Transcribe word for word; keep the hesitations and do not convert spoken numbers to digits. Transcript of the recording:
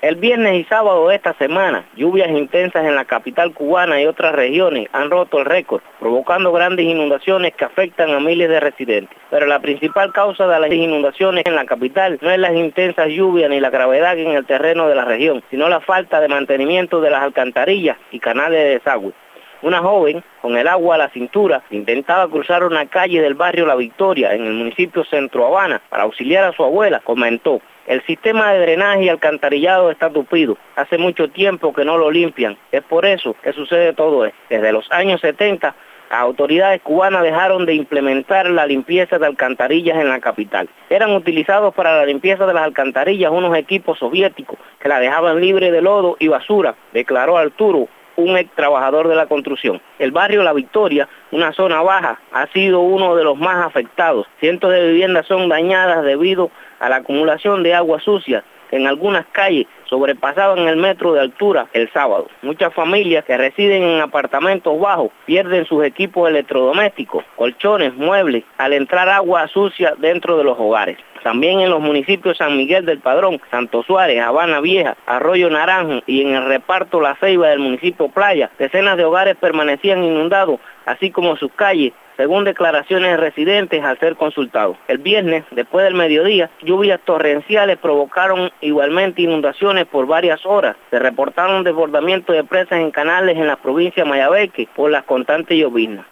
El viernes y sábado de esta semana, lluvias intensas en la capital cubana y otras regiones han roto el récord, provocando grandes inundaciones que afectan a miles de residentes. Pero la principal causa de las inundaciones en la capital no es las intensas lluvias ni la gravedad en el terreno de la región, sino la falta de mantenimiento de las alcantarillas y canales de desagüe. Una joven, con el agua a la cintura, intentaba cruzar una calle del barrio La Victoria, en el municipio Centro Habana, para auxiliar a su abuela. Comentó: el sistema de drenaje y alcantarillado está tupido. Hace mucho tiempo que no lo limpian. Es por eso que sucede todo esto. Desde los años setenta, las autoridades cubanas dejaron de implementar la limpieza de alcantarillas en la capital. Eran utilizados para la limpieza de las alcantarillas unos equipos soviéticos que la dejaban libre de lodo y basura, declaró Arturo, un ex trabajador de la construcción. El barrio La Victoria, una zona baja, ha sido uno de los más afectados. Cientos de viviendas son dañadas debido a la acumulación de agua sucia. En algunas calles sobrepasaban el metro de altura el sábado. Muchas familias que residen en apartamentos bajos pierden sus equipos electrodomésticos, colchones, muebles, al entrar agua sucia dentro de los hogares. También en los municipios San Miguel del Padrón, Santo Suárez, Habana Vieja, Arroyo Naranjo y en el reparto La Ceiba del municipio Playa, decenas de hogares permanecían inundados, así como sus calles, según declaraciones de residentes al ser consultados. El viernes, después del mediodía, lluvias torrenciales provocaron igualmente inundaciones por varias horas. Se reportaron desbordamientos de presas en canales en la provincia de Mayabeque por las constantes lloviznas.